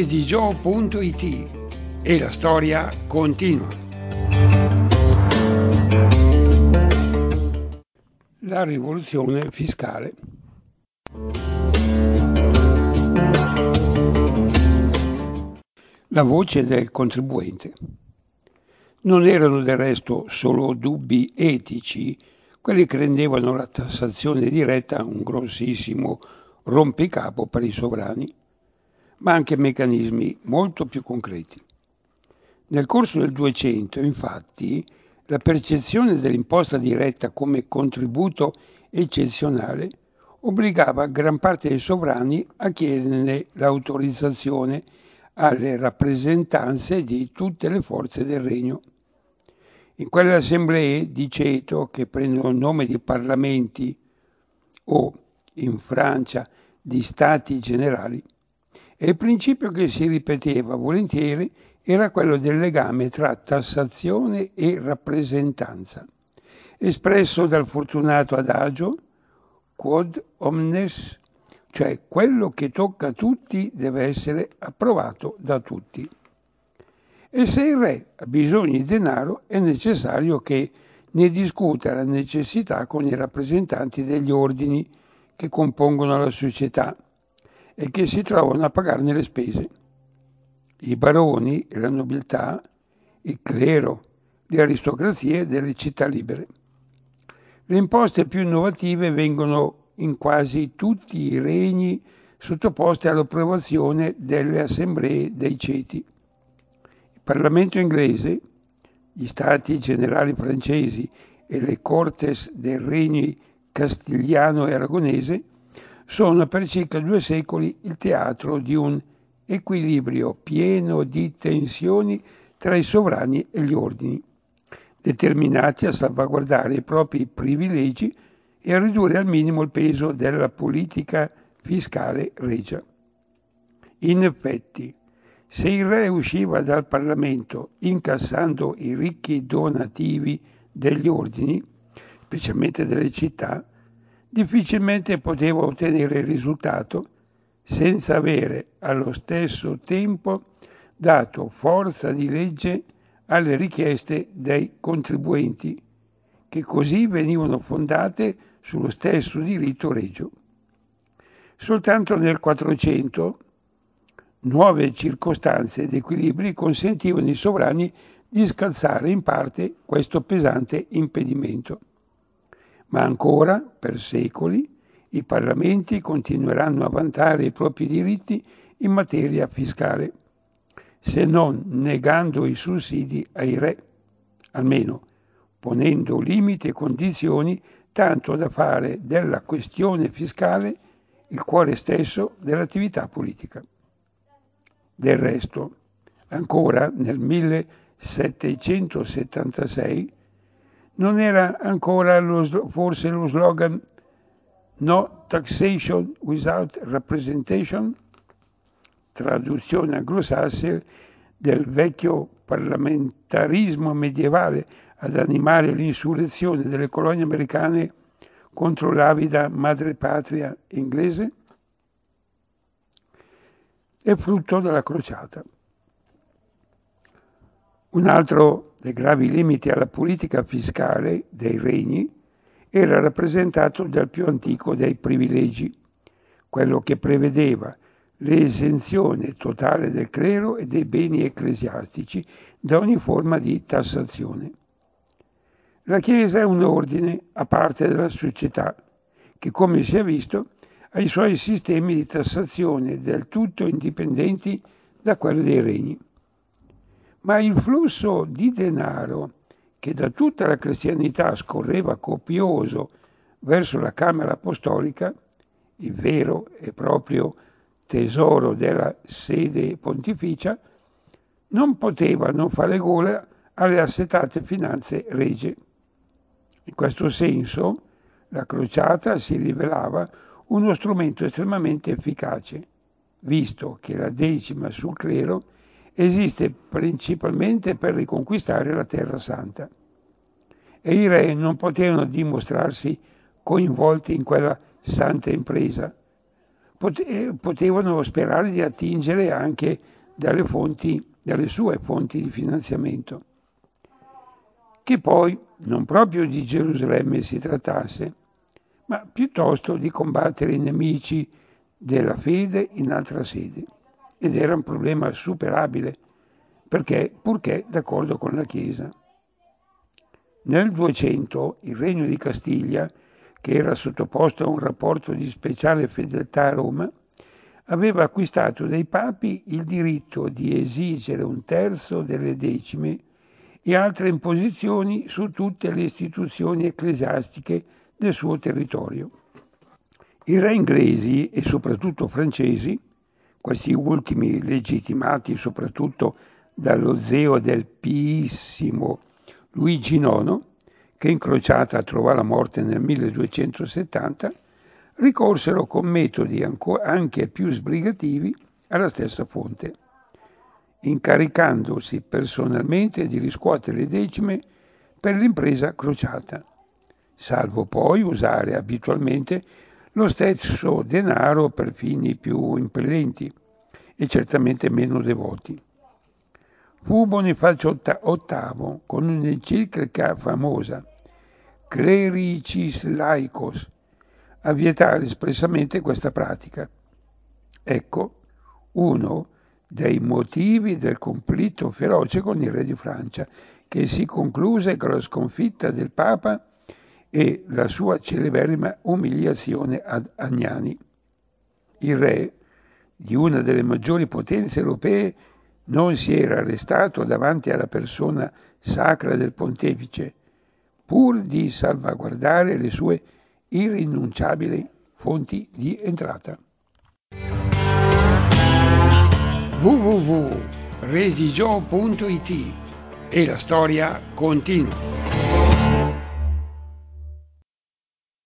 edigio.it e la storia continua. La rivoluzione fiscale. La voce del contribuente. Non erano del resto solo dubbi etici quelli che rendevano la tassazione diretta un grossissimo rompicapo per i sovrani, ma anche meccanismi molto più concreti. Nel corso del 200, infatti, la percezione dell'imposta diretta come contributo eccezionale obbligava gran parte dei sovrani a chiederne l'autorizzazione alle rappresentanze di tutte le forze del regno. In quelle assemblee di ceto, che prendono il nome di parlamenti o, in Francia, di stati generali, e il principio che si ripeteva volentieri era quello del legame tra tassazione e rappresentanza, espresso dal fortunato adagio quod omnes, cioè quello che tocca a tutti deve essere approvato da tutti. E se il re ha bisogno di denaro è necessario che ne discuta la necessità con i rappresentanti degli ordini che compongono la società e che si trovano a pagarne le spese. I baroni e la nobiltà, il clero, le aristocrazie delle città libere. Le imposte più innovative vengono in quasi tutti i regni sottoposte all'approvazione delle assemblee dei ceti. Il Parlamento inglese, gli stati generali francesi e le Cortes dei regni castigliano e aragonese sono per circa 2 secoli il teatro di un equilibrio pieno di tensioni tra i sovrani e gli ordini, determinati a salvaguardare i propri privilegi e a ridurre al minimo il peso della politica fiscale regia. In effetti, se il re usciva dal Parlamento incassando i ricchi donativi degli ordini, specialmente delle città, difficilmente poteva ottenere il risultato senza avere allo stesso tempo dato forza di legge alle richieste dei contribuenti, che così venivano fondate sullo stesso diritto regio. Soltanto nel 400 nuove circostanze ed equilibri consentivano ai sovrani di scalzare in parte questo pesante impedimento. Ma ancora, per secoli, i parlamenti continueranno a vantare i propri diritti in materia fiscale, se non negando i sussidi ai re, almeno ponendo limiti e condizioni tanto da fare della questione fiscale il cuore stesso dell'attività politica. Del resto, ancora nel 1776 non era ancora forse lo slogan "No taxation without representation", traduzione anglosassone del vecchio parlamentarismo medievale ad animare l'insurrezione delle colonie americane contro l'avida madrepatria inglese? È frutto della crociata. Un altro dei gravi limiti alla politica fiscale dei regni era rappresentato dal più antico dei privilegi, quello che prevedeva l'esenzione totale del clero e dei beni ecclesiastici da ogni forma di tassazione. La Chiesa è un ordine a parte della società che, come si è visto, ha i suoi sistemi di tassazione del tutto indipendenti da quello dei regni. Ma il flusso di denaro che da tutta la cristianità scorreva copioso verso la Camera Apostolica, il vero e proprio tesoro della sede pontificia, non poteva non fare gola alle assetate finanze regie. In questo senso, la crociata si rivelava uno strumento estremamente efficace, visto che la decima sul clero esiste principalmente per riconquistare la Terra Santa. E i re non potevano dimostrarsi coinvolti in quella santa impresa. Potevano sperare di attingere anche dalle sue fonti di finanziamento. Che poi non proprio di Gerusalemme si trattasse, ma piuttosto di combattere i nemici della fede in altra sede. Ed era un problema superabile, purché d'accordo con la Chiesa. Nel 200 il Regno di Castiglia, che era sottoposto a un rapporto di speciale fedeltà a Roma, aveva acquistato dai papi il diritto di esigere un terzo delle decime e altre imposizioni su tutte le istituzioni ecclesiastiche del suo territorio. I re inglesi e soprattutto francesi, questi ultimi legittimati soprattutto dallo zio del piissimo Luigi IX, che in crociata trovò la morte nel 1270, ricorsero con metodi anche più sbrigativi alla stessa fonte, incaricandosi personalmente di riscuotere le decime per l'impresa crociata, salvo poi usare abitualmente lo stesso denaro per fini più impellenti e certamente meno devoti. Fu Bonifacio VIII, con un'enciclica famosa, Clericis Laicos, a vietare espressamente questa pratica. Ecco uno dei motivi del conflitto feroce con il re di Francia, che si concluse con la sconfitta del Papa e la sua celeberrima umiliazione ad Agnani. Il re, di una delle maggiori potenze europee, non si era arrestato davanti alla persona sacra del pontefice, pur di salvaguardare le sue irrinunciabili fonti di entrata. www.redigio.it e la storia continua.